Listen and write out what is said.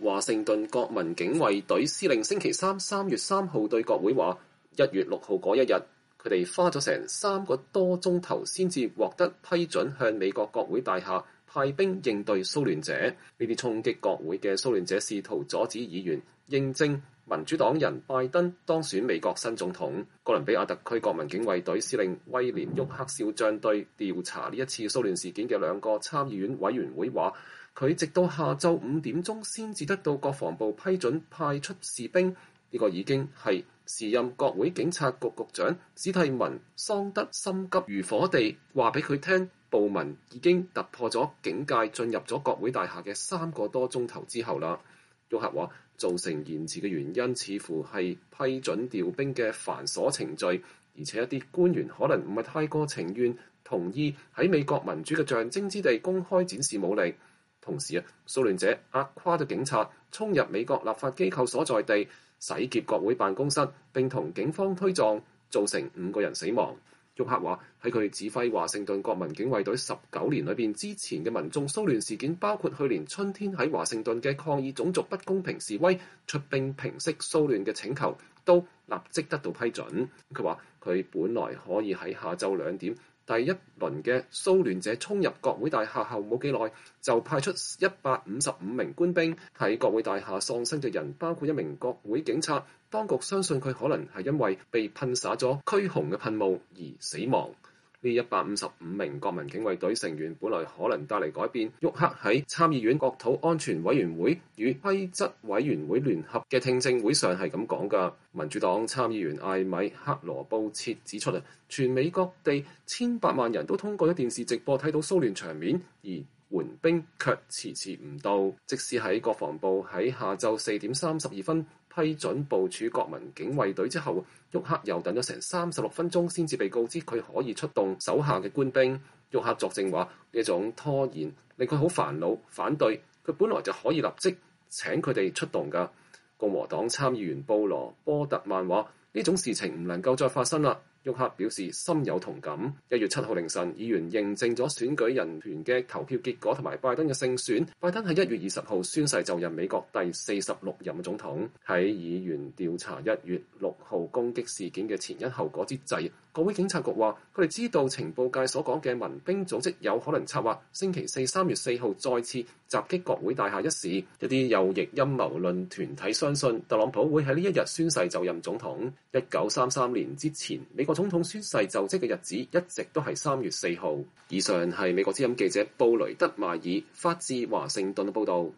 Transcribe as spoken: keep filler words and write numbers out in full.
華盛頓國民警衛隊司令星期三三月三號對國會話，一月六號嗰一日，佢哋花咗成三個多鐘頭先至獲得批准向美國國會大廈派兵應對騷亂者。呢啲衝擊國會嘅騷亂者試圖阻止議員認證民主黨人拜登當選美國新總統。哥倫比亞特區國民警衛隊司令威廉沃克少將對調查呢一次騷亂事件嘅兩個參議院委員會話，佢直到下晝五點鐘先至得到國防部批准派出士兵。呢、這個已經係時任國會警察局局長史蒂文桑德心急如火地話俾佢聽，暴民已經突破咗警戒進入咗國會大廈嘅三個多鐘頭之後啦。沃克話造成延遲嘅原因似乎係批准調兵嘅繁瑣程序，而且一啲官員可能唔係太過情願同意喺美國民主嘅象徵之地公開展示武力。同時啊，騷亂者壓垮咗警察，衝入美國立法機構所在地，洗劫國會辦公室，並同警方推撞，造成五個人死亡。沃克話喺佢指揮華盛頓國民警衛隊十九年裏邊，之前嘅民眾騷亂事件，包括去年春天喺華盛頓嘅抗議種族不公平示威，出兵平息騷亂嘅請求，都立即得到批准。佢話佢本來可以喺下晝兩點第一輪嘅騷亂者衝入國會大廈後冇幾耐，就派出一百五十五名官兵。喺國會大廈喪生嘅人包括一名國會警察，當局相信佢可能係因為被噴灑咗驅熊嘅噴霧而死亡。呢一百五十五名國民警衛隊成員本來可能帶嚟改變。沃克喺參議院國土安全委員會與規則委員會聯合嘅聽證會上係咁講㗎。民主黨參議員艾米克羅布切指出啊，全美各地千百萬人都通過咗電視直播睇到騷亂場面，而援兵卻遲遲唔到。即使喺國防部喺下晝四點三十二分批准部署國民警衛隊之後，沃克又等咗成三十六分鐘先至被告知佢可以出動手下嘅官兵。沃克作證話呢種拖延令佢好煩惱，反對佢本來就可以立即請佢哋出動㗎。共和黨參議員布羅波特曼話呢種事情唔能夠再發生啦。沃克表示深有同感。一月七號凌晨，議員認證咗選舉人團嘅投票結果同埋拜登嘅勝選。拜登喺一月二十號宣誓就任美國第四十六任總統。喺議員調查一月六號攻擊事件嘅前因後果之際，國會警察局話佢哋知道情報界所講嘅民兵組織有可能策劃星期四三月四號再次襲擊國會大廈一事。一啲右翼陰謀論團體相信特朗普會喺呢一日宣誓就任總統。一九三三年之前，美國總統宣誓就職嘅日子一直都係三月四號。以上係美國之音記者布雷德邁爾發自華盛頓嘅報導。